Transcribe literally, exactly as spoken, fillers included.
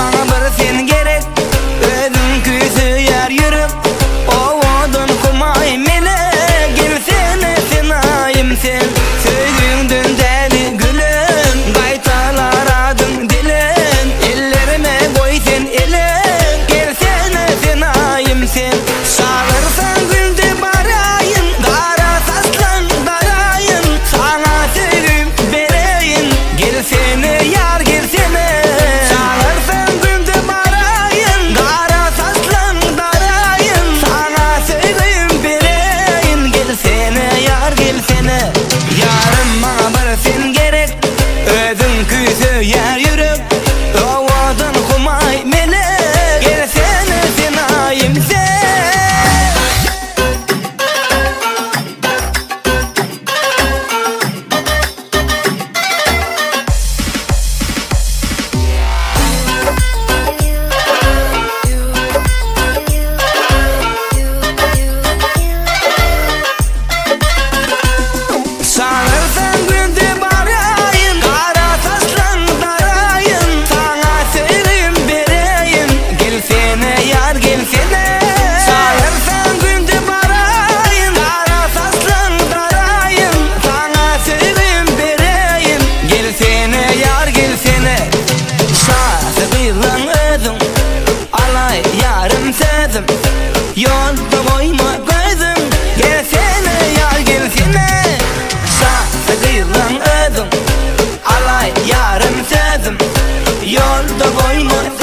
bana bir sen gerek. Özün küsü yer yürüp ovadın kumay mele. Gelsene sen ayım sen söğündün deli gülüm. Gaytalar adın dilin ellerime koy sen elin. Gelsene sen ayım sen sağırsan güldü barayın. Kara saslan darayın sana söğüm bereyin. Gelsene yar gelsene sağırsan güldü barayın. Kara saslan darayın sana söğüm bereyin. Gelsene yar gelsene yarım bana bir sen gerek. Özün küsü yer yürüp ovadın kumay mele. Gelsene sen ayım sen. Sağırsan güldü barayın. Kara saslan darayın sana söğüm bereyin. Gelsene yar gelsene. Sağırsan güldü barayın. Kara saslan darayın sana söğüm bereyin. Gelsene yar gelsene. Sağsı kıyılan özüm alay yarım sözüm. Yolda koyma gözüm. Gelsene yar gelsene. Sağsı kıyılan özüm alay yarım sözüm. Yolda koyma